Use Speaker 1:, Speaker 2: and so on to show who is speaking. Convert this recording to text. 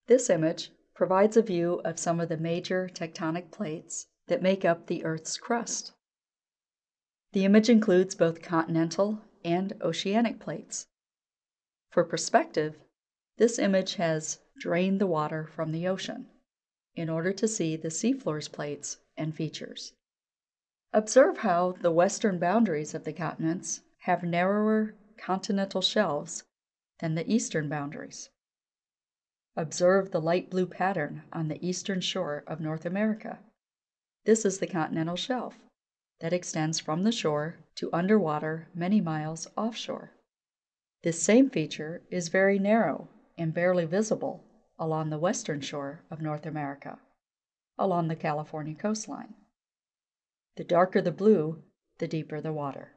Speaker 1: This image provides a view of some of the major tectonic plates that make up the Earth's crust. The image includes both continental and oceanic plates. For perspective, this image has drained the water from the ocean in order to see the seafloor's plates and features. Observe how the western boundaries of the continents have narrower continental shelves than the eastern boundaries. Observe the light blue pattern on the eastern shore of North America. This is the continental shelf that extends from the shore to underwater many miles offshore. This same feature is very narrow and barely visible along the western shore of North America, along the California coastline. The darker the blue, the deeper the water.